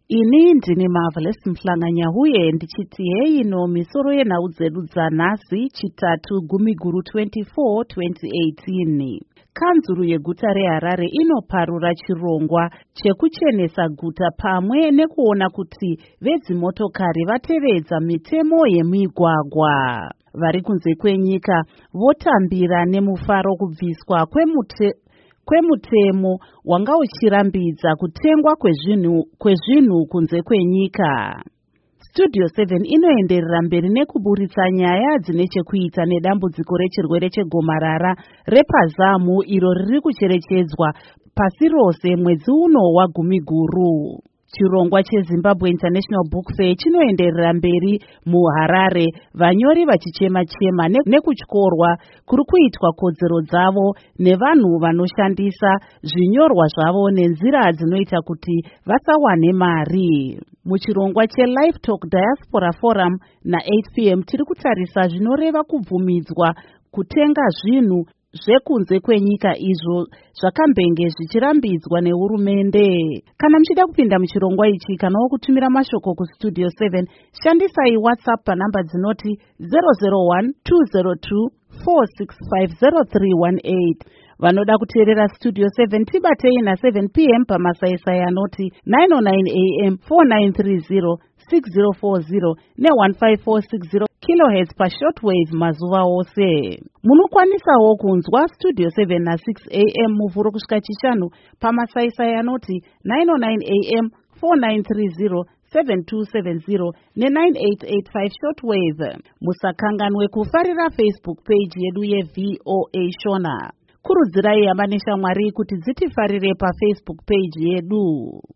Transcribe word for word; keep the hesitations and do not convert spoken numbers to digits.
Ini ndini Marvelous Mhlanganyahuye ndichiti hei ino misoro yenhau dzedu dzanhasi chitatu gumiguru twenty-four twenty eighteen. Kanzuru yeguta reHarare inoparura chirongwa chekuchenesa guta pamwe nekuona kuti vedzimotokari vatevedza mitemo yemigwagwa. Vari kunze kwenyika votambira nemufaro kubviswa kwemute kwemutemo wanga uchirambidza kutengwa kwezvinhu kwezvinhu kunze kwenyika. Studio seven inoenderera mberi nekuburitsa nyaya dzine chekuita nedambudziko rechirwere chegomarara repazamu iro riri kucherechedzwa pasi rose mwedzi uno wagumiguru. Chirongwa cheZimbabwe International Book Fair chinoenderera mberi muHarare, vanyori vachichema-chema nekutyorwa kuri kuitwa kodzero dzavo nevanhu vanoshandisa zvinyorwa zvavo nenzira dzinoita kuti vasawane mari. Muchirongwa cheLive Talk Diaspora Forum na-eight p m tiri kutarisa zvinoreva kubvumidzwa kutenga zvinhu zvekunze kwenyika izvo zvakambenge zvichirambidzwa nehurumende. Kana muchida kupinda muchirongwa ichi kanawo kutumira mashoko kuStudio seven, shandisai WhatsApp panhamba dzinoti zero zero one two zero two four six five zero three one eight. Vanoda kuteerera Studio seven tibatei na seven p m pamasaisai anoti nine oh nine a m four nine three zero six zero four zero ne one five four six zero kilohertz pa shortwave mazuva ose. Munokwanisawo kunzwa Studio seven na six a m muvhuro kusvika chishanu pamasaisai anoti nine oh nine a m four nine three zero seven two seven zero ne nine eight eight five shortwave. Musakanganwe kufarira Facebook page yedu yeV O A Shona. Kurudzirai hama neshamwari kuti dzitifarire paFacebook page yedu.